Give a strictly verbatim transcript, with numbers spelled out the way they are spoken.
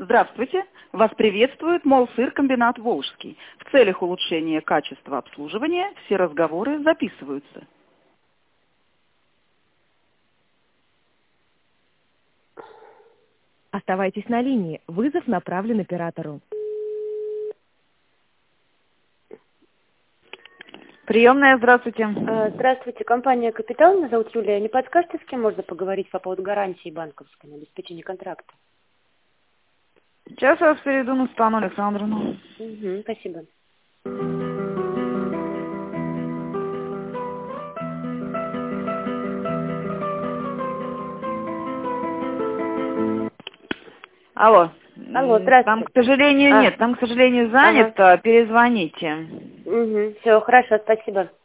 Здравствуйте! Вас приветствует Молсыркомбинат Волжский. В целях улучшения качества обслуживания все разговоры записываются. Оставайтесь на линии. Вызов направлен оператору. Приемная, здравствуйте. Здравствуйте, компания «Капитал». Меня зовут Юлия. Не подскажете, с кем можно поговорить по поводу гарантии банковской на обеспечение контракта? Сейчас я вас перейду на Светлану Александровну. Угу, спасибо. Алло. Алло, здравствуйте. Там, к сожалению, А. нет. Там, к сожалению, занято. Ага. Перезвоните. Угу, все, хорошо, спасибо.